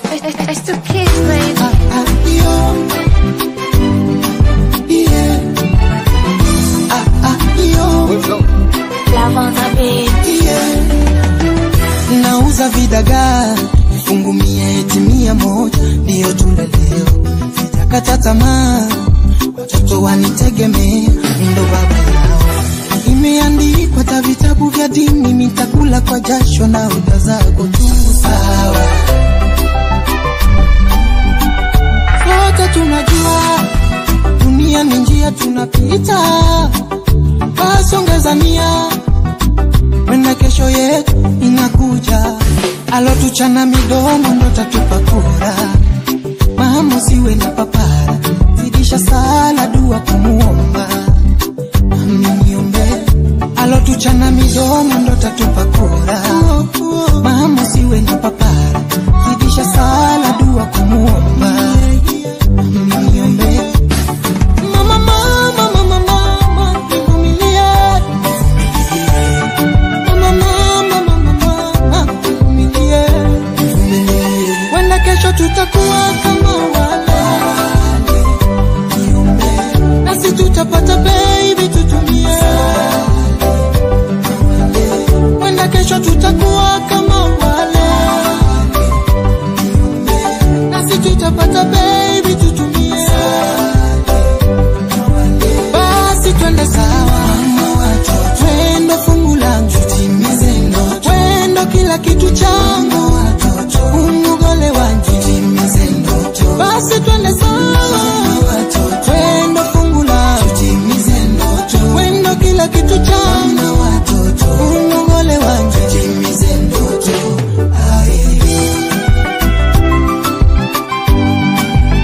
It's the kids, baby. Love on the beat. Nauza vidagaa fungu 100 ndio tule leo. Sijakata tamaa, watoto wanitegemea, ndo baba yao. Imeandikwa ta vitabu vya dini, nitakula kwa jasho na uda zako tu. Sawa, sote tunajua dunia ni njia tunapita, basi ongeza nia, wenda kesho yetu inakuja. Alotuchana midomo ndo tatupa kura, maamuzi we na papara, zidisha sala dua kumuomba, niombe. Alotuchana midomo ndo tatupa kura, maamuzi we na papara, zidisha sala dua kumuomba, niombe. Mama mama mama mama vumilia, mama mama mama mama vumilia, wenda kesho tutakuwa